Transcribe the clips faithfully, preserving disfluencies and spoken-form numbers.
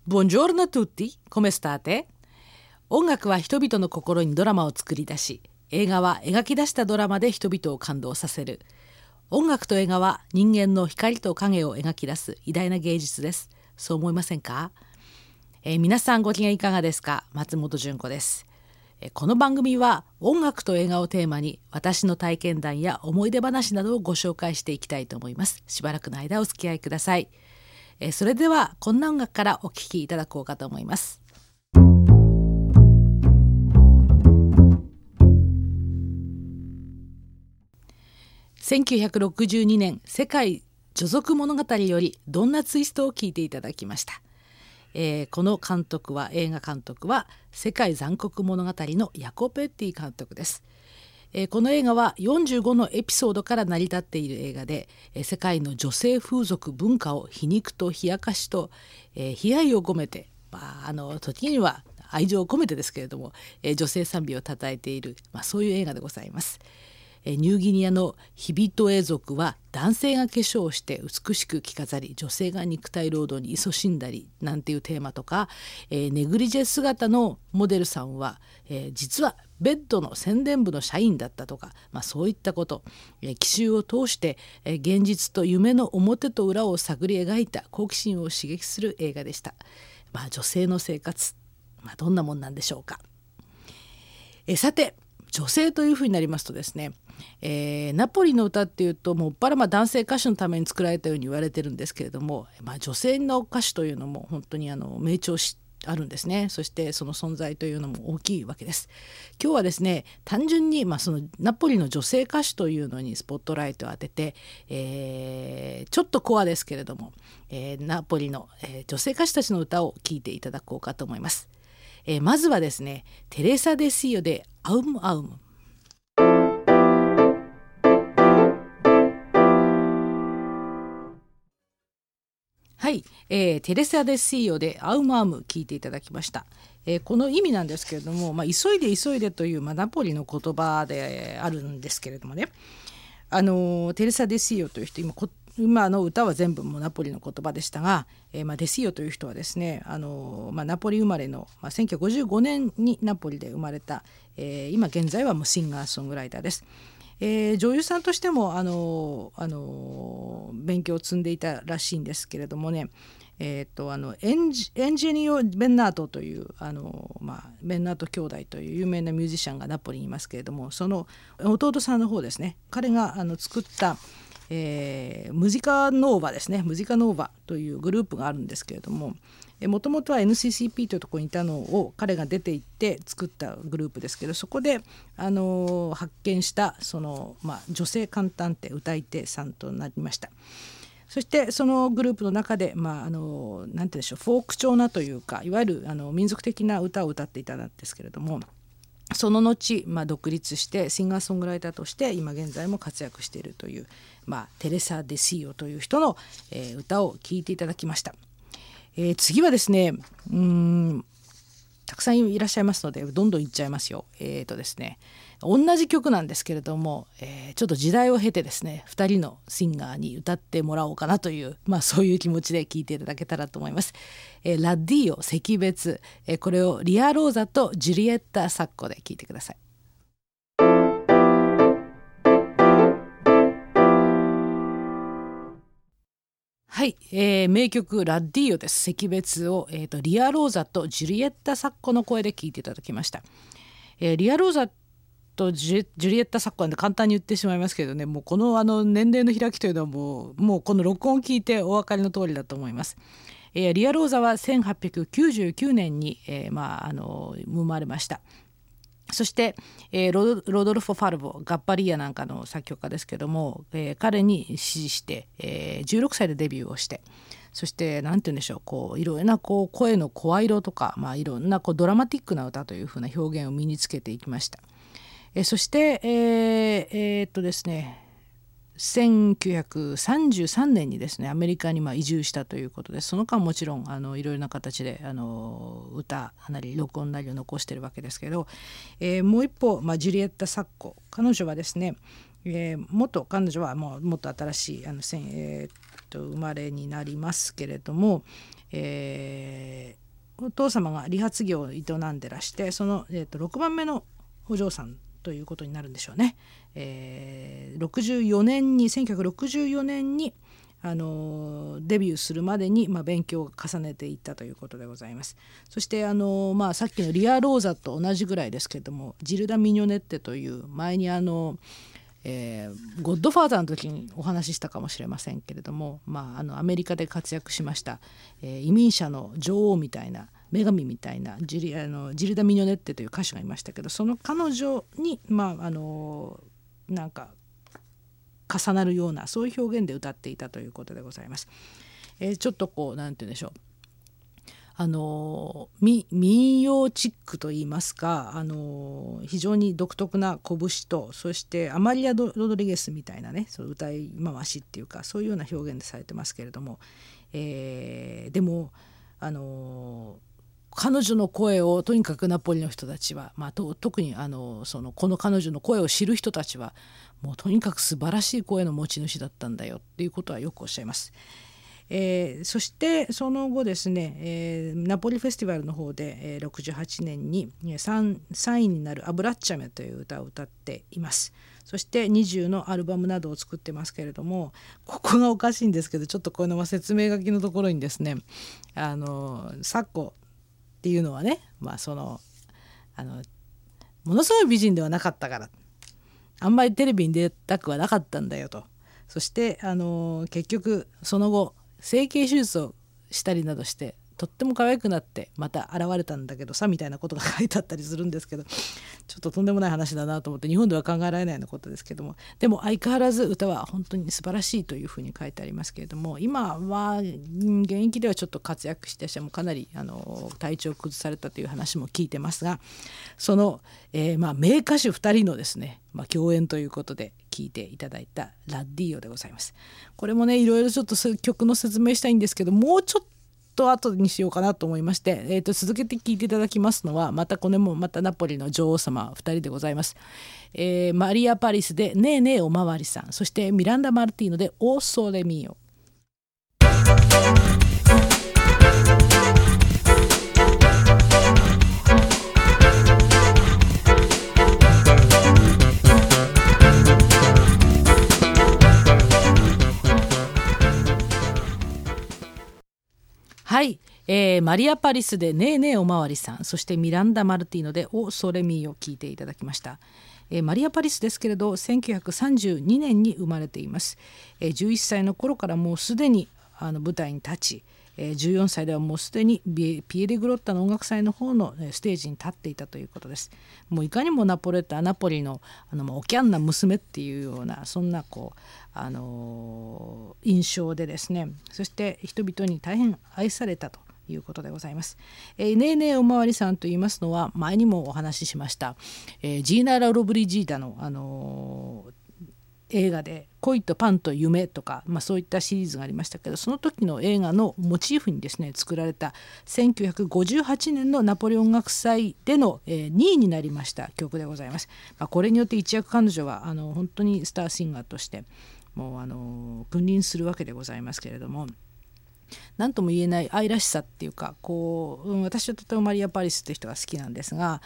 Buongiorno a tutti, come state? 音楽は人々の心にドラマを作り出し、映画は描き出したドラマで人々を感動させる。音楽と映画は人間の光と影を描き出す偉大な芸術です。そう思いませんか？えー、皆さんご機嫌いかがですか？松本純子です。えー、この番組は音楽と映画をテーマに私の体験談や思い出話などをご紹介していきたいと思います。しばらくの間お付き合いください。えー、それではこんな音楽からお聴きいただこうかと思います。せんきゅうひゃくろくじゅうにねん世界女族物語よりどんなツイストを聞いていただきました。えー、この監督は映画監督は世界残酷物語のヤコ・ペッティ監督です。えー、この映画はよんじゅうごのエピソードから成り立っている映画で、えー、世界の女性風俗文化を皮肉と冷やかしと、えー、悲哀を込めて、まあ、あの時には愛情を込めてですけれども、えー、女性賛美をたたえている、まあ、そういう映画でございます。ニューギニアのヒビトエ族は男性が化粧をして美しく着飾り、女性が肉体労働に勤しんだりなんていうテーマとか、えー、ネグリジェ姿のモデルさんは、えー、実はベッドの宣伝部の社員だったとか、まあ、そういったこと、えー、奇襲を通して、えー、現実と夢の表と裏を探り描いた好奇心を刺激する映画でした。まあ、女性の生活、まあ、どんなもんなんでしょうか。えー、さて女性というふうになりますとですね、えー、ナポリの歌っていうともっぱらまあ男性歌手のために作られたように言われてるんですけれども、まあ、女性の歌手というのも本当にあの名調子あるんですね。そしてその存在というのも大きいわけです。今日はですね、単純にまあそのナポリの女性歌手というのにスポットライトを当てて、えー、ちょっとコアですけれども、えー、ナポリの、えー、女性歌手たちの歌を聴いていただこうかと思います。えー、まずはですね、テレサ・デシオでアウムアウム。はい、えー、テレサ・デシーヨでアウムアウム聞いていただきました。えー、この意味なんですけれども、まあ、急いで急いでという、まあ、ナポリの言葉であるんですけれどもね、あのー、テレサ・デシーヨという人、今こ今の歌は全部もうナポリの言葉でしたが、えーまあ、デシーヨという人はですね、あのーまあ、ナポリ生まれの、まあ、せんきゅうひゃくごじゅうごねんにナポリで生まれた、えー、今現在はもうシンガーソングライターです。えー、女優さんとしてもあのあの勉強を積んでいたらしいんですけれどもね、えー、とあのエンジ、エンジニオ・ベンナートというあの、まあ、ベンナート兄弟という有名なミュージシャンがナポリにいますけれども、その弟さんの方ですね、彼があの作ったえー、ムジカノーバですね、ムジカノーバというグループがあるんですけれども、もともとは エヌシーシーピー というところにいたのを彼が出て行って作ったグループですけど、そこで、あのー、発見したその、まあ、女性カンタンテ歌い手さんとなりました。そしてそのグループの中で、まあ、あのなんて言うんでしょう、フォーク調なというか、いわゆるあの民族的な歌を歌っていたんですけれども、その後、まあ、独立してシンガーソングライターとして今現在も活躍しているという、まあ、テレサ・デシーヨという人の、えー、歌を聴いていただきました。えー、次はですね、うーんたくさんいらっしゃいますのでどんどんいっちゃいますよ。えーとですね、同じ曲なんですけれども、えー、ちょっと時代を経てですね、ふたりのシンガーに歌ってもらおうかなという、まあ、そういう気持ちで聴いていただけたらと思います。えー、ラッディオ惜別、えー、これをリア・ローザとジュリエッタ・サッコで聴いてください。はい、えー、名曲ラッディオです惜別を、えーと、リア・ローザとジュリエッタ・サッコの声で聴いていただきました。えー、リア・ローザとジュリエッタ・サッコなんで簡単に言ってしまいますけどね、もうこの、あの年齢の開きというのはもう、もうこの録音を聞いてお分かりの通りだと思います。えー、リア・ローザはせんはっぴゃくきゅうじゅうきゅうねんに、えーまあ、あの生まれました。そして、えー、ロ, ロドルフォ・ファルボガッパリアなんかの作曲家ですけども、えー、彼に師事して、えー、じゅうろくさいでデビューをして、そして何て言うんでしょう、こういろんなこう声の声色とか、まあ、いろんなこうドラマティックな歌というふうな表現を身につけていきました。えー、そして、えーえー、っとですねせんきゅうひゃくさんじゅうさんねんにですねアメリカにまあ移住したということで、その間もちろんあのいろいろな形であの歌なり録音なりを残しているわけですけど、えー、もう一方、まあ、ジュリエッタ・サッコ、彼女はですね、えー、元彼女はもうもっと新しいあの、えー、っと生まれになりますけれども、え父様が理髪業を営んでらして、その、えー、とろくばんめのお嬢さんということになるんでしょうね。えー、ろくじゅうよねんにせんきゅうひゃくろくじゅうよねんにあのデビューするまでに、まあ、勉強を重ねていったということでございます。そしてあの、まあ、さっきのリア・ローザと同じぐらいですけれども、ジルダ・ミニョネッテという前にあの、えー、ゴッドファーザーの時にお話ししたかもしれませんけれども、まあ、あのアメリカで活躍しました、えー、移民者の女王みたいな女神みたいなジリあのジルダ・ミニョネッテという歌手がいましたけど、その彼女に、まあ、あのなんか重なるようなそういう表現で歌っていたということでございます。えー、ちょっとこうなんて言うんでしょう、あの民謡チックといいますか、あの非常に独特な拳と、そしてアマリア・ロドリゲスみたいなね、そう歌い回しっていうか、そういうような表現でされてますけれども、えー、でもあの彼女の声をとにかくナポリの人たちは、まあ、と特にあのそのこの彼女の声を知る人たちはもうとにかく素晴らしい声の持ち主だったんだよっていうことはよくおっしゃいます。えー、そしてその後ですね、えー、ナポリフェスティバルの方で、えー、ろくじゅうはちねんに 3, さんいになるアブラッチャメという歌を歌っています。そしてにじゅうのアルバムなどを作ってますけれども、ここがおかしいんですけど、ちょっとこういうのは説明書きのところにですね、あのサッコっていうのはね、まあ、そのあのものすごい美人ではなかったから、あんまりテレビに出たくはなかったんだよと。そしてあの結局その後整形手術をしたりなどしてとっても可愛くなってまた現れたんだけどさみたいなことが書いてあったりするんですけど、ちょっととんでもない話だなと思って、日本では考えられないようなことですけども、でも相変わらず歌は本当に素晴らしいというふうに書いてありますけれども、今は現役ではちょっと活躍してしもかなりあの体調を崩されたという話も聞いてますが、その、えーまあ、名歌手ふたりのですね、まあ、共演ということで聴いていただいたラッディーヨでございます。これもねいろいろちょっと曲の説明したいんですけど、もうちょっとと後にしようかなと思いまして、えー、と続けて聞いていただきますのは、またこれもまたナポリの女王様ふたりでございます。えー、マリア・パリスでねえねえおまわりさん、そしてミランダ・マルティーノでオーソレミオ。はい、えー、マリア・パリスでねえねえおまわりさん、そしてミランダ・マルティーノでオ・ソレミを聞いていただきました。えー、マリア・パリスですけれどせんきゅうひゃくさんじゅうにねんに生まれています。えー、じゅういっさいの頃からもうすでにあの舞台に立ち、えー、じゅうよんさいではもうすでにピエデグロッタの音楽祭の方のステージに立っていたということです。もういかにもナポレッタナポリの、あのおキャンな娘っていうようなそんなこう、あのー、印象でですね、そして人々に大変愛されたということでございます。えー、ねえねえおまわりさんと言いますのは前にもお話ししました、えー、ジーナ・ラ・ロブリジータの、あのー、映画で恋とパンと夢とか、まあ、そういったシリーズがありましたけど、その時の映画のモチーフにですね作られたせんきゅうひゃくごじゅうはちねんのナポレオン音楽祭での、えー、にいになりました曲でございます。まあ、これによって一躍彼女はあの本当にスターシンガーとしてもうあの君臨するわけでございますけれども、何とも言えない愛らしさっていうか、こう、うん、私はとてもマリア・パリスって人が好きなんですが、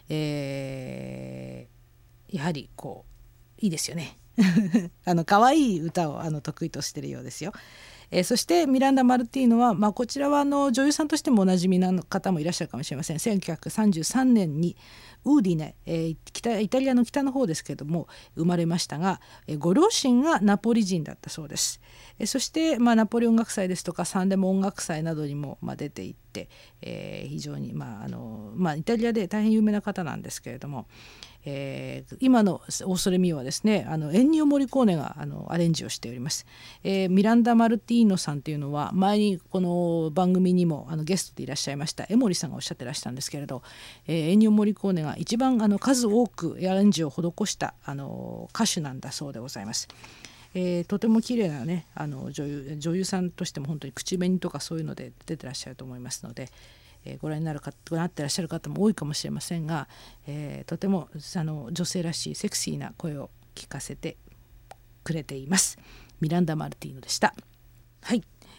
えー、やはりこういいですよねあの可愛い歌をあの得意としているようですよ。えー、そしてミランダ・マルティーノは、まあ、こちらはあの女優さんとしてもおなじみな方もいらっしゃるかもしれません。せんきゅうひゃくさんじゅうさんねんにウーディネ、えー、北イタリアの北の方ですけれども生まれましたが、えー、ご両親がナポリ人だったそうです。えー、そして、まあ、ナポリ音楽祭ですとかサンレモ音楽祭などにも、まあ、出ていって、えー、非常に、まああのまあ、イタリアで大変有名な方なんですけれども、えー、今のオーソレミオはですね、あのエンニオ・モリコーネがあのアレンジをしております。えー、ミランダ・マルティーノさんというのは前にこの番組にもあのゲストでいらっしゃいました江森さんがおっしゃってらしたんですけれど、えー、エンニオ・モリコーネが一番あの数多くアレンジを施したあの歌手なんだそうでございます。えー、とても綺麗なねあの女優、女優さんとしても本当に口紅とかそういうので出てらっしゃると思いますので、えー、ご覧になるかご覧になってらっしゃる方も多いかもしれませんが、えー、とてもあの女性らしいセクシーな声を聞かせてくれています。ミランダ・マルティーノでした。はい、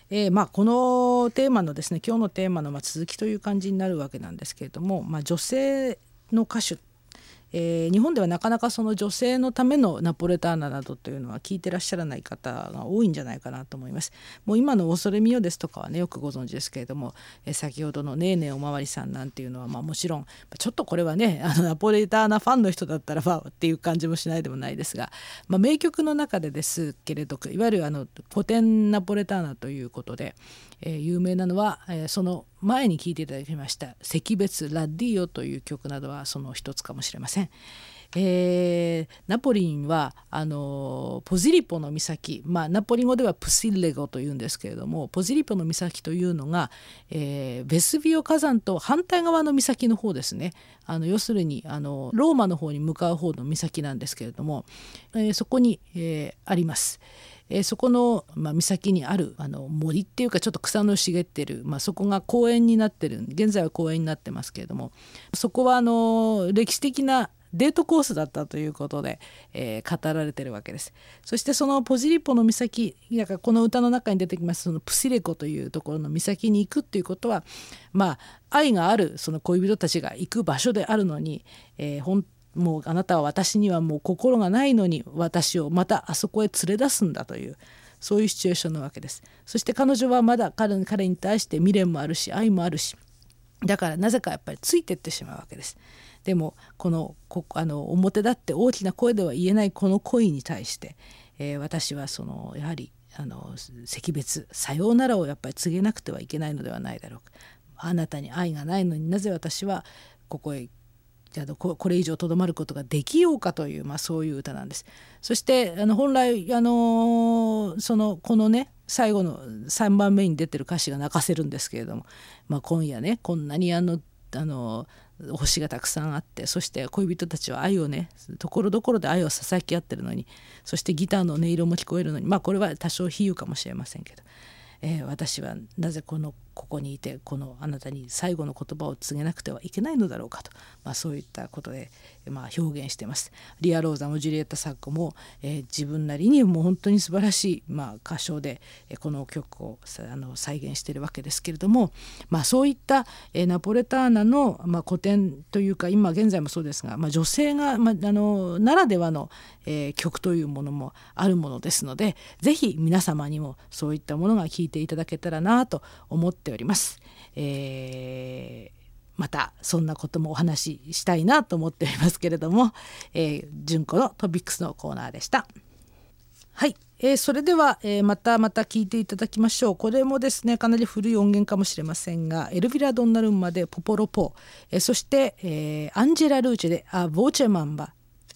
えーまあ、このテーマのですね今日のテーマのまあ続きという感じになるわけなんですけれども、まあ、女性の歌手、えー、日本ではなかなかその女性のためのナポレターナなどというのは聞いてらっしゃらない方が多いんじゃないかなと思います。もう今の恐れみよですとかはねよくご存知ですけれども、えー、先ほどのねえねえおまわりさんなんていうのは、まあ、もちろんちょっとこれはねあのナポレターナファンの人だったらばっていう感じもしないでもないですが、まあ、名曲の中でですけれどいわゆるあの古典ナポレターナということで、えー、有名なのは、えー、その前に聴いていただきました惜別ラッディオという曲などはその一つかもしれません。えー、ナポリンはあのポジリポの岬、まあ、ナポリ語ではプシッレゴというんですけれども、ポジリポの岬というのが、えー、ベスビオ火山と反対側の岬の方ですね。あの要するにあのローマの方に向かう方の岬なんですけれども、えー、そこに、えー、あります。えー、そこの、まあ、岬にあるあの森っていうかちょっと草の茂ってる、まあ、そこが公園になってる、現在は公園になってますけれども、そこはあの歴史的なデートコースだったということで、えー、語られてるわけです。そしてそのポジリポの岬、だからこの歌の中に出てきますそのプシレコというところの岬に行くっていうことは、まあ愛があるその恋人たちが行く場所であるのに、えー、本もうあなたは私にはもう心がないのに私をまたあそこへ連れ出すんだという、そういうシチュエーションなわけです。そして彼女はまだ 彼, 彼に対して未練もあるし愛もあるし、だからなぜかやっぱりついてってしまうわけです。でもこのこあの表立って大きな声では言えないこの恋に対して、えー、私はそのやはりあの惜別さようならをやっぱり告げなくてはいけないのではないだろうか。あなたに愛がないのになぜ私はここへこれ以上とどまることができようかという、まあ、そういう歌なんです。そしてあの本来あのそのこのね最後のさんばんめに出てる歌詞が泣かせるんですけれども、まあ、今夜ねこんなにあのあの星がたくさんあって、そして恋人たちは愛をねところどころで愛をささやき合ってるのに、そしてギターの音色も聞こえるのに、まあこれは多少比喩かもしれませんけど、えー、私はなぜこのここにいてこのあなたに最後の言葉を告げなくてはいけないのだろうかと、まあ、そういったことで、まあ、表現しています。リア・ローザもジュリエッタ・サッコも、えー、自分なりにもう本当に素晴らしい、まあ、歌唱で、えー、この曲をあの再現しているわけですけれども、まあ、そういった、えー、ナポレターナの、まあ、古典というか今現在もそうですが、まあ、女性が、まあ、あのならではの、えー、曲というものもあるものですので、ぜひ皆様にもそういったものが聴いていただけたらなと思っております。えー、またそんなこともお話ししたいなと思っておりますけれども、えー、純子のトピックスのコーナーでした。はい、えー、それでは、えー、またまた聞いていただきましょう。これもですねかなり古い音源かもしれませんが、エルヴィラ・ドンナルンマでポポロポ、えー、そして、えー、アンジェラ・ルーチェでア・ボーチェマンバ。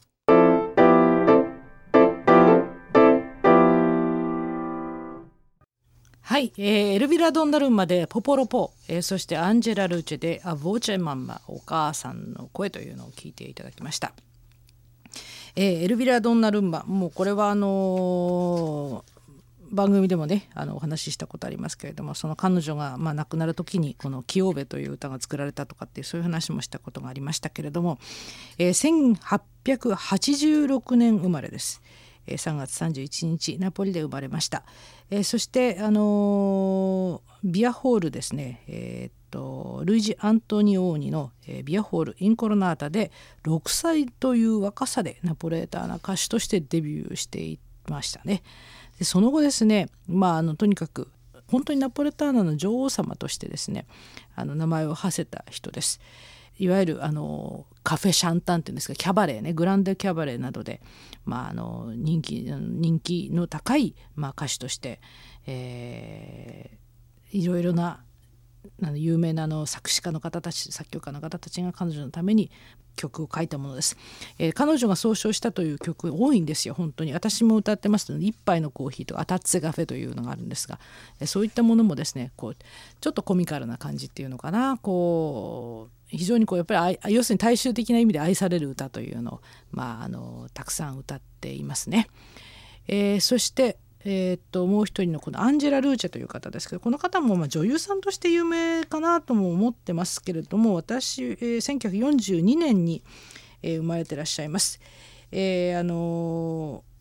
はい、えー、エルヴィラ・ドンナルンマでポポロポ、えー、そしてアンジェラ・ルーチェでア・ボーチェマンマ、お母さんの声というのを聞いていただきました。えー、エルヴィラ・ドンナルンマ、もうこれはあのー、番組でもねあのお話ししたことありますけれども、その彼女が、まあ、亡くなる時にこのキオーベという歌が作られたとかっていうそういう話もしたことがありましたけれども、えー、せんはっぴゃくはちじゅうろくねん生まれです。さんがつさんじゅういちにちナポリで生まれました。えー、そして、あのー、ビアホールですね、えー、っとルイジ・アントニオーニの、えー、ビアホール・インコロナータでろくさいという若さでナポレーターな歌手としてデビューしていましたね。でその後ですね、まあ、あのとにかく本当にナポレターナの女王様としてですねあの名前を馳せた人です。いわゆるあのカフェシャンタンっていうんですか、キャバレーね、グランデキャバレーなどで、まあ、あの人気人気の高い、まあ、歌手として、えー、いろいろなあの有名なあの作詞家の方たち作曲家の方たちが彼女のために曲を書いたものです。えー、彼女が総称したという曲多いんですよ。本当に私も歌ってますので、一杯のコーヒーとかアタッツェガフェというのがあるんですが、えー、そういったものもですねこうちょっとコミカルな感じっていうのかな、こう非常にこうやっぱり要するに大衆的な意味で愛される歌というのを、まあ、あのたくさん歌っていますね。えー、そしてえー、っともう一人のこのアンジェラ・ルーチェという方ですけど、この方もまあ女優さんとして有名かなとも思ってますけれども、私、えー、せんきゅうひゃくよんじゅうにねんに、えー、生まれてらっしゃいます。えー、あの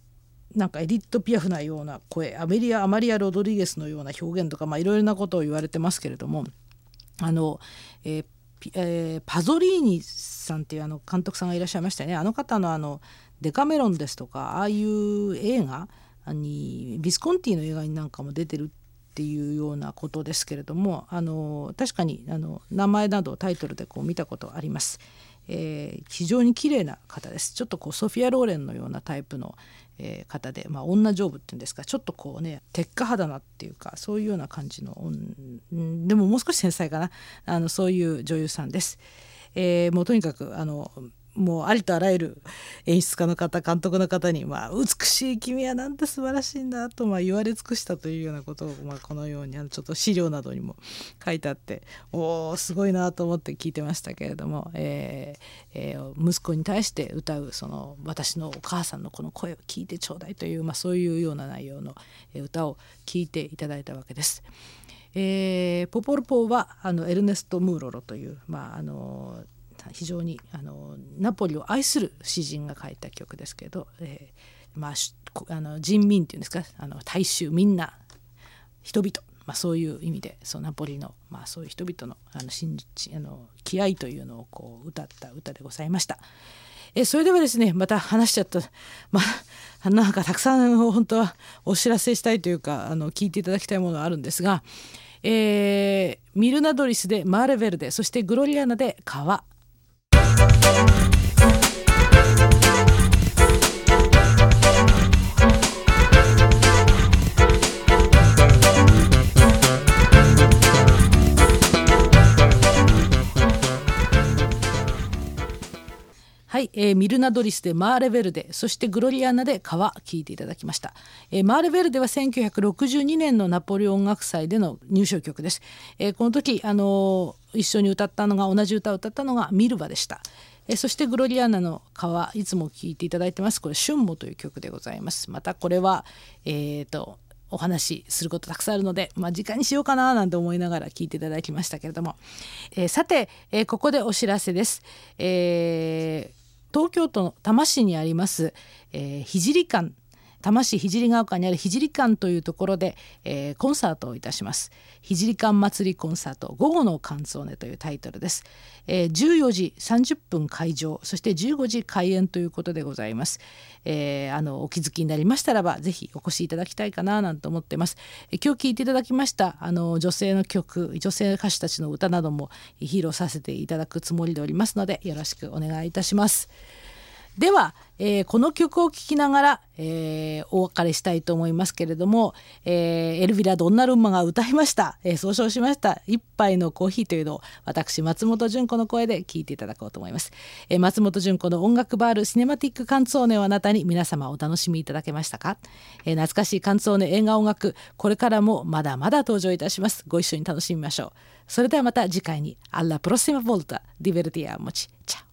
なんかエディット・ピアフなような声、アメリア・アマリア・ロドリゲスのような表現とか、まあ、いろいろなことを言われてますけれども、あの、えーえー、パゾリーニさんっていうあの監督さんがいらっしゃいましたよね。あの方のあのデカメロンですとか、ああいう映画にビスコンティの映画になんかも出てるっていうようなことですけれども、あの確かにあの名前などタイトルでこう見たことあります。えー、非常に綺麗な方です。ちょっとこうソフィア・ローレンのようなタイプの、えー、方で、まあ、女丈夫っていうんですか、ちょっとこうね鉄火肌なっていうか、そういうような感じの、うん、でももう少し繊細かな、あのそういう女優さんです。えー、もうとにかくあのもうありとあらゆる演出家の方、監督の方に、まあ、美しい君はなんて素晴らしいんだと、まあ、言われ尽くしたというようなことを、まあ、このようにあのちょっと資料などにも書いてあって、おーすごいなと思って聞いてましたけれども、えーえー、息子に対して歌うその私のお母さんのこの声を聞いてちょうだいという、まあ、そういうような内容の歌を聞いていただいたわけです。えー、ポポルポーはあのエルネスト・ムーロロという、まああの非常にあのナポリを愛する詩人が書いた曲ですけど、えーまあ、あの人民っていうんですか、あの大衆みんな人々、まあ、そういう意味でそうナポリの、まあ、そういう人々のあの信じあの気合というのをこう歌った歌でございました。えそれではですね、また話しちゃった、まあ、なんかたくさん本当はお知らせしたいというか、あの聞いていただきたいものがあるんですが、えー、ミルナドリスでマーレヴェルデ、そしてグロリアナで川。はい、えー、ミルナドリスでマーレヴェルデ、そしてグロリアーナで川、聴いていただきました。えー、マーレヴェルデはせんきゅうひゃくろくじゅうにねんのナポレオン音楽祭での入賞曲です。えー、この時、あのー、一緒に歌ったのが同じ歌を歌ったのがミルバでした。えー、そしてグロリアーナの川、いつも聴いていただいてます。これ春モという曲でございます。またこれはえーとお話しすることたくさんあるので、まあ、時間にしようかななんて思いながら聞いていただきましたけれども、えー、さて、えー、ここでお知らせです。えー東京都の多摩市にあります、えー、聖館、多摩市聖ヶ丘にある聖館というところで、えー、コンサートをいたします。聖館祭りコンサート、午後のカンツォーネというタイトルです。えー、じゅうよじさんじゅっぷん開場、そしてじゅうごじ開演ということでございます。えー、あのお気づきになりましたらばぜひお越しいただきたいかななんて思ってます。えー、今日聴いていただきましたあの女性の曲、女性歌手たちの歌なども披露させていただくつもりでおりますので、よろしくお願いいたします。では、えー、この曲を聴きながら、えー、お別れしたいと思いますけれども、えー、エルヴィラ・ドンナルンマが歌いました、えー、総称しました一杯のコーヒーというのを私松本純子の声で聴いていただこうと思います。えー、松本純子の音楽バールシネマティックカンツォーネをあなたに皆様お楽しみいただけましたか。えー、懐かしいカンツォーネ映画音楽、これからもまだまだ登場いたします。ご一緒に楽しみましょう。それではまた次回に。Alla prossima volta, divertiamoci. Ciao.